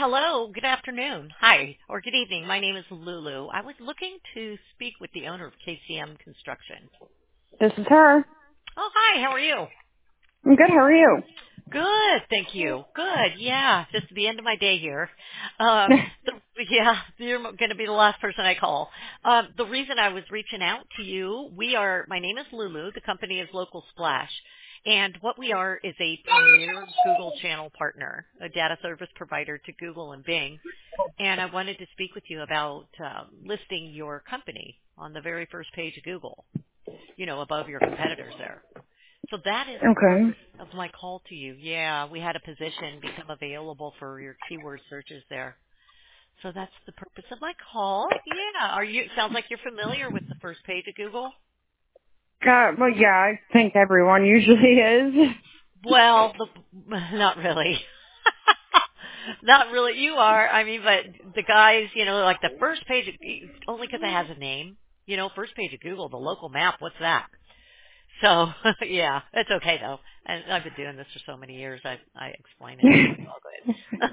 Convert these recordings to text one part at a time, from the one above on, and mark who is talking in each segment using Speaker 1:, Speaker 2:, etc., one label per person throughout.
Speaker 1: Hello, good afternoon. Hi, or good evening. My name is Lulu. I was looking to speak with the owner of KCM Construction.
Speaker 2: This is her.
Speaker 1: Oh, hi, how are you?
Speaker 2: I'm good. How are you?
Speaker 1: Good, thank you. Good, yeah, just the end of my day here. The, yeah, you're going to be the last person I call. The reason I was reaching out to you, my name is Lulu. The company is Local Splash. And what we are is a premier Google channel partner, a data service provider to Google and Bing. And I wanted to speak with you about listing your company on the very first page of Google, above your competitors there. So that is the
Speaker 2: Okay.
Speaker 1: purpose of my call to you. Yeah, we had a position become available for your keyword searches there. So that's the purpose of my call. Yeah, sounds like you're familiar with the first page of Google.
Speaker 2: Well, yeah, I think everyone usually is.
Speaker 1: Well, not really. Not really. You are. I mean, but the guys, like the first page, only because it has a name. First page of Google, the local map. What's that? So yeah, it's okay though. And I've been doing this for so many years. I explain it, so it's all good.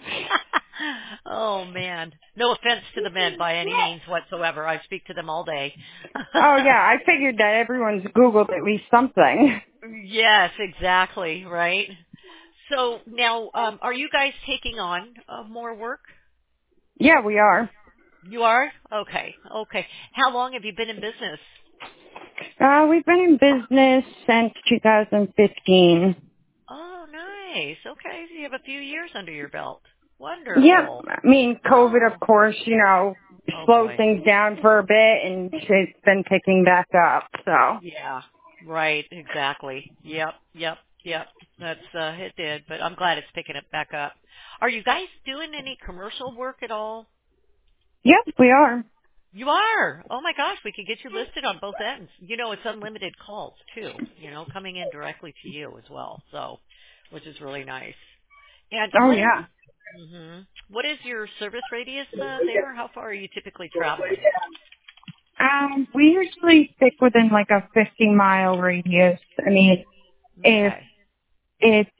Speaker 1: Oh man, no offense to the men by any means whatsoever. I speak to them all day.
Speaker 2: Oh, yeah, I figured that everyone's Googled at least something.
Speaker 1: Yes, exactly. Right. So now, are you guys taking on more work?
Speaker 2: Yeah, we are.
Speaker 1: You are? Okay. Okay. How long have you been in business?
Speaker 2: We've been in business since 2015.
Speaker 1: Oh, nice. Okay. So you have a few years under your belt.
Speaker 2: Yep.
Speaker 1: Wonderful.
Speaker 2: I mean, COVID, of
Speaker 1: Oh.
Speaker 2: course,
Speaker 1: Oh
Speaker 2: slowed
Speaker 1: boy.
Speaker 2: things down for a bit, and it's been picking back up, so.
Speaker 1: Yeah. Right. Exactly. Yep. Yep. Yep. That's it did, but I'm glad it's picking it back up. Are you guys doing any commercial work at all?
Speaker 2: Yep, we are.
Speaker 1: You are. Oh my gosh, we could get you listed on both ends. It's unlimited calls too, coming in directly to you as well. So, which is really nice. And
Speaker 2: Oh,
Speaker 1: what is
Speaker 2: yeah.
Speaker 1: what is your service radius there? How far are you typically traveling?
Speaker 2: We usually stick within like a 50-mile radius. I mean, if
Speaker 1: Okay.
Speaker 2: it's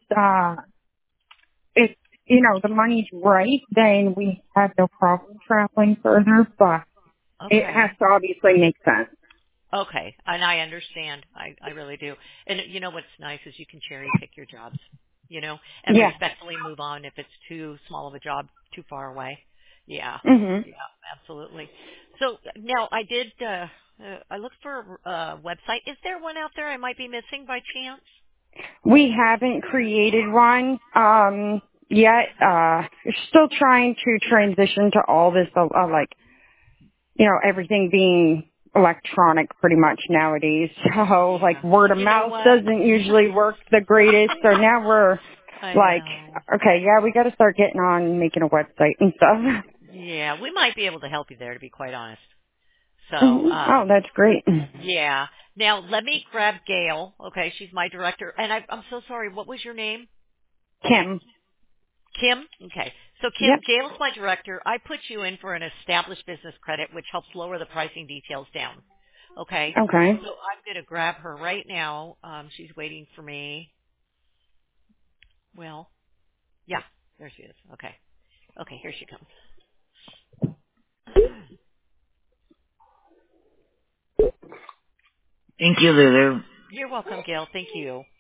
Speaker 2: if the money's right, then we have no problem traveling further, but it has
Speaker 1: Okay.
Speaker 2: to obviously make sense.
Speaker 1: Okay. And I understand. I really do. And what's nice is you can cherry pick your jobs, and
Speaker 2: Yeah.
Speaker 1: respectfully move on if it's too small of a job, too far away. Yeah.
Speaker 2: Mhm.
Speaker 1: Yeah, absolutely. So now I looked for a website. Is there one out there I might be missing by chance?
Speaker 2: We haven't created one yet. We're still trying to transition to all this like everything being electronic pretty much nowadays. So like
Speaker 1: Yeah.
Speaker 2: word of
Speaker 1: You know
Speaker 2: mouth
Speaker 1: what?
Speaker 2: doesn't usually work the greatest. So now we're
Speaker 1: I
Speaker 2: like,
Speaker 1: know.
Speaker 2: okay, yeah, we got to start getting on making a website and stuff.
Speaker 1: Yeah, we might be able to help you there, to be quite honest. So,
Speaker 2: Oh, that's great.
Speaker 1: yeah. Now let me grab Gail. Okay, she's my director, and I'm so sorry. What was your name?
Speaker 2: Kim.
Speaker 1: Kim? Okay. So Kim,
Speaker 2: Yep.
Speaker 1: Gail's my director. I put you in for an established business credit, which helps lower the pricing details down. Okay.
Speaker 2: Okay.
Speaker 1: So I'm going to grab her right now. She's waiting for me. Well, yeah, there she is. Okay. Okay, here she comes.
Speaker 2: Thank you, Lulu.
Speaker 1: You're welcome, Gail. Thank you.